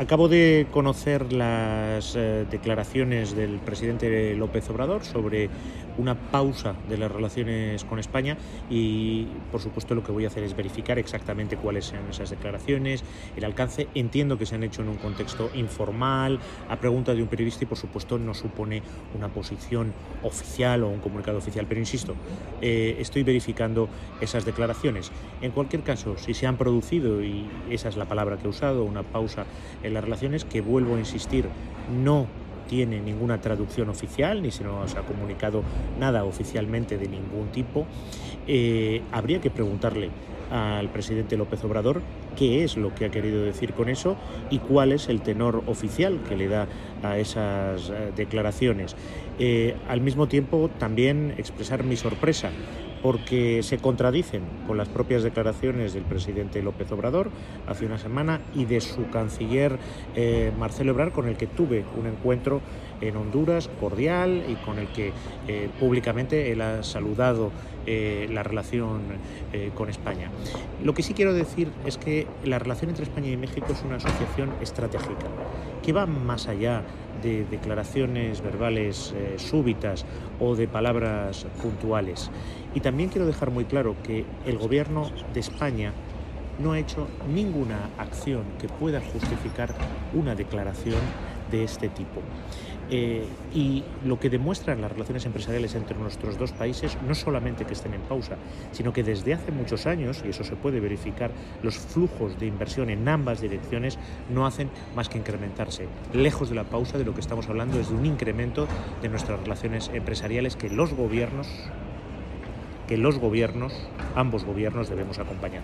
Acabo de conocer las declaraciones del presidente López Obrador sobre una pausa de las relaciones con España y, por supuesto, lo que voy a hacer es verificar exactamente cuáles son esas declaraciones, el alcance. Entiendo que se han hecho en un contexto informal, a pregunta de un periodista y, por supuesto, no supone una posición oficial o un comunicado oficial. Pero, insisto, estoy verificando esas declaraciones. En cualquier caso, si se han producido, y esa es la palabra que he usado, una pausa en las relaciones, que vuelvo a insistir, no tiene ninguna traducción oficial, ni se nos ha comunicado nada oficialmente de ningún tipo, habría que preguntarle al presidente López Obrador qué es lo que ha querido decir con eso y cuál es el tenor oficial que le da a esas declaraciones. Al mismo tiempo, también expresar mi sorpresa, porque se contradicen con las propias declaraciones del presidente López Obrador hace una semana y de su canciller Marcelo Ebrard, con el que tuve un encuentro en Honduras cordial y con el que públicamente él ha saludado la relación con España. Lo que sí quiero decir es que la relación entre España y México es una asociación estratégica que va más allá de declaraciones verbales súbitas o de palabras puntuales. Y también quiero dejar muy claro que el gobierno de España no ha hecho ninguna acción que pueda justificar una declaración de este tipo. Y lo que demuestran las relaciones empresariales entre nuestros dos países no solamente que estén en pausa, sino que desde hace muchos años, y eso se puede verificar, los flujos de inversión en ambas direcciones no hacen más que incrementarse. Lejos de la pausa, de lo que estamos hablando es de un incremento de nuestras relaciones empresariales que los gobiernos, ambos gobiernos, debemos acompañar.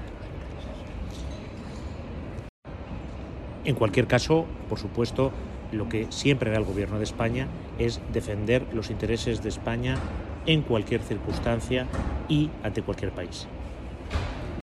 En cualquier caso, por supuesto, lo que siempre hará el gobierno de España es defender los intereses de España en cualquier circunstancia y ante cualquier país.